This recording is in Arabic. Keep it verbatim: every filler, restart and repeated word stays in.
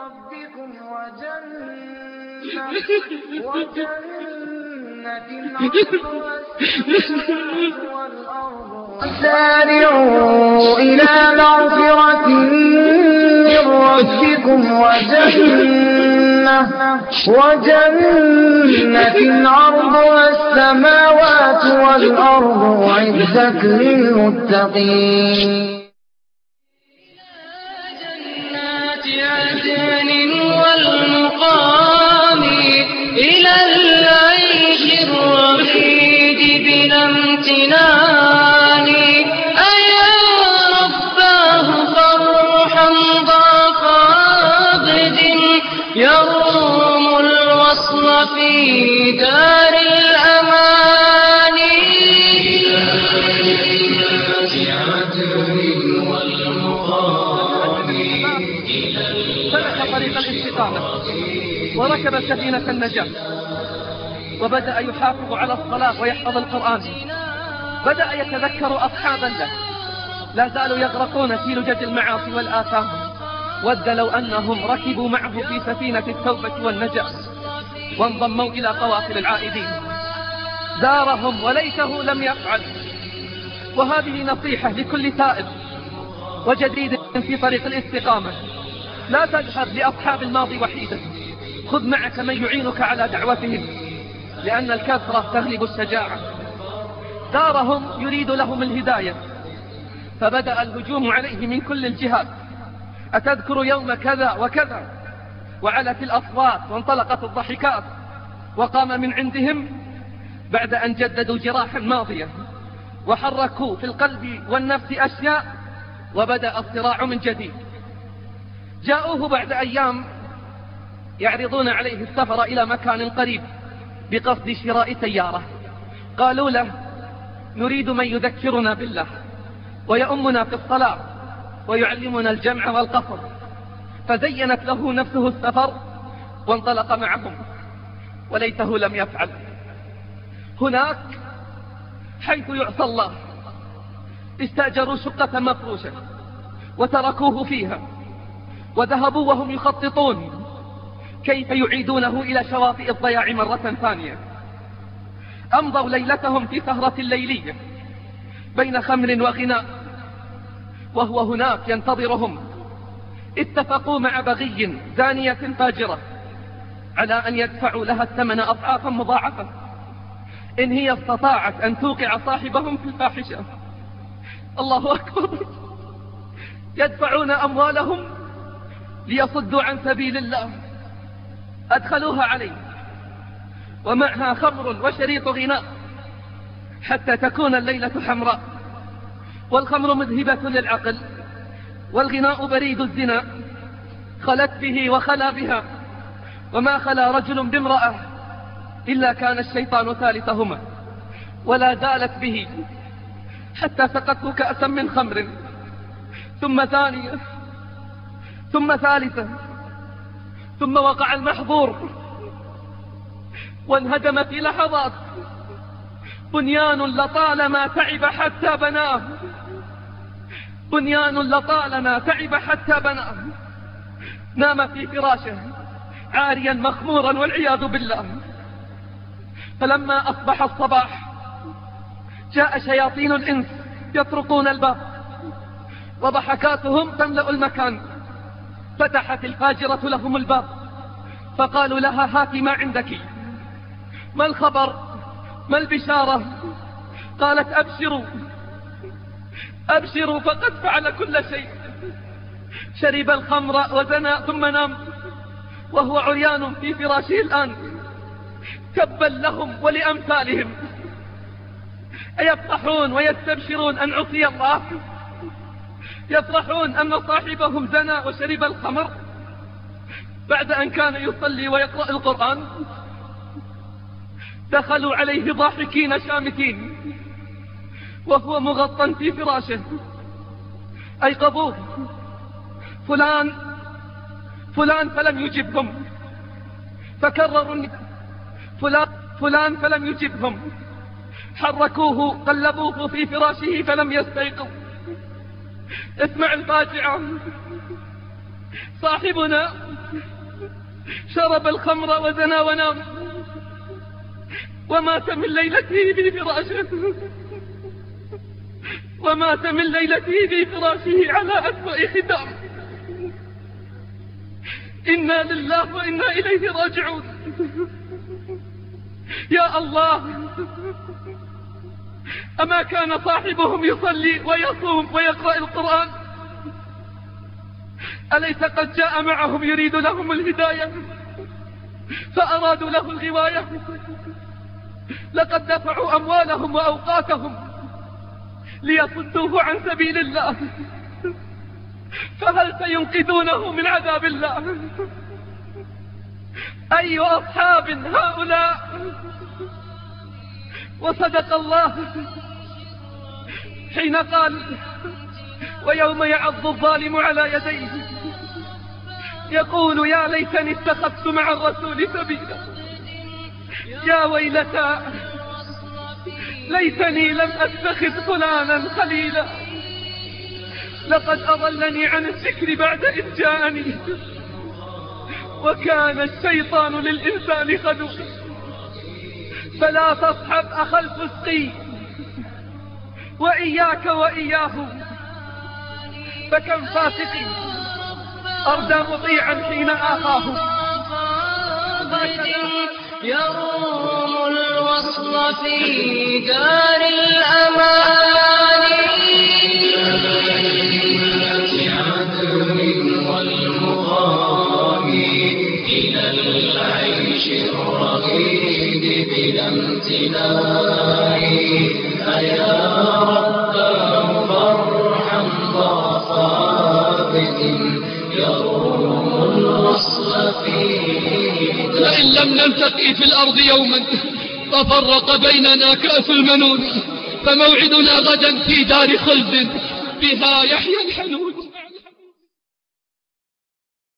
ربكم وجنة وجنة عرضها السماوات والأرض سارعوا إلى مغفرة من ربكم وجنة وجنة عرضها السماوات والأرض أعدت للمتقين. جنات عدن والمقام إلى العيش الرغيد بلا امتنان. أيا رباه فرحا ضاق عبد يروم الوصل في دار الأمان. جنات عدن والمقام سلك طريق الاستقامة وركب سفينة النجاة وبدأ يحافظ على الصلاة ويحفظ القرآن. بدأ يتذكر أصحابا له لا زالوا يغرقون في لجج المعاصي والآثام. ود لو أنهم ركبوا معه في سفينة التوبة والنجاة وانضموا إلى قوافل العائدين. زارهم وليته لم يفعل. وهذه نصيحة لكل تائب وجديد في طريق الاستقامة. لا تذهب لأصحاب الماضي وحيدا، خذ معك من يعينك على دعوتهم، لأن الكثرة تغلب الشجاعة. زارهم يريد لهم الهداية فبدأ الهجوم عليه من كل الجهات. أتذكر يوم كذا وكذا؟ وعلت الأصوات وانطلقت الضحكات. وقام من عندهم بعد أن جددوا جراحا ماضية وحركوا في القلب والنفس أشياء، وبدأ الصراع من جديد. جاءوه بعد أيام يعرضون عليه السفر إلى مكان قريب بقصد شراء سيارة. قالوا له: نريد من يذكرنا بالله ويؤمنا في الصلاة ويعلمنا الجمع والقصر. فزينت له نفسه السفر وانطلق معهم، وليته لم يفعل. هناك حيث يعصى الله استأجروا شقة مفروشة وتركوه فيها، وذهبوا وهم يخططون كيف يعيدونه إلى شواطئ الضياع مرة ثانية. أمضوا ليلتهم في سهرة ليلية بين خمر وغناء، وهو هناك ينتظرهم. اتفقوا مع بغي زانية فاجرة على أن يدفعوا لها الثمن أضعافا مضاعفة إن هي استطاعت أن توقع صاحبهم في الفاحشة. الله أكبر! يدفعون أموالهم ليصدوا عن سبيل الله. أدخلوها عليه ومعها خمر وشريط غناء حتى تكون الليلة حمراء. والخمر مذهبة للعقل، والغناء بريد الزنا. خلت به وخلا بها، وما خلا رجل بامرأة إلا كان الشيطان ثالثهما. ولا زالت به حتى سقته كأسا من خمر، ثم ثانية، ثم ثالثة، ثم وقع المحظور وانهدم في لحظات. بنيان لطالما تعب حتى بناه، بنيان لطالما تعب حتى بناه. نام في فراشه عاريا مخمورا والعياذ بالله. فلما أصبح الصباح جاء شياطين الإنس يطرقون الباب وضحكاتهم تملأ المكان. فتحت الفاجرة لهم الباب فقالوا لها: هاتي ما عندك، ما الخبر، ما البشارة؟ قالت: أبشروا أبشروا فقد فعل كل شيء. شرب الخمر وزنى ثم نام وهو عريان في فراشه الآن. تبا لهم ولأمثالهم، أيفرحون ويستبشرون أن عصي الله؟ يفرحون أن صاحبهم زنى وشرب الخمر بعد أن كان يصلي ويقرأ القرآن؟ دخلوا عليه ضاحكين شامتين وهو مغطى في فراشه. أيقظوه: فلان فلان فلم يجبهم. فكرروا: فلان فلان فلم يجبهم. حركوه قلبوه في فراشه فلم يستيقظ. اسمع الفاجعة: صاحبنا شرب الخمر وزنى ونام ومات من ليلته في فراشه ومات من ليلته في فراشه على أسوأ ختام. إنا لله وإنا إليه راجعون. يا الله، أما كان صاحبهم يصلي ويصوم ويقرأ القرآن؟ أليس قد جاء معهم يريد لهم الهداية فأرادوا له الغواية؟ لقد دفعوا أموالهم وأوقاتهم ليصدوه عن سبيل الله، فهل سينقذونه من عذاب الله؟ أي أصحاب هؤلاء؟ وصدق الله حين قال: ويوم يعض الظالم على يديه يقول يا ليتني اتخذت مع الرسول سبيلا، يا ويلتى ليتني لم أتخذ فلانا خليلا، لقد أضلني عن الذكر بعد إذ جاءني وكان الشيطان للإنسان خذولا. فلا تصحب أخا الفسقي وإياك وإياه، فكم فاسق أردى مطيعا حين آخاه. يروم الوصل في دار الأمان والمقام إلى العيش الرغيد بلا امتناع. أيا رباه فارحم ضافات يروم الوصل في. لئن لم نلتقي في الأرض يوما تفرق بيننا كأس المنون، فموعدنا غدا في دار خلد بها يحيى الحنون.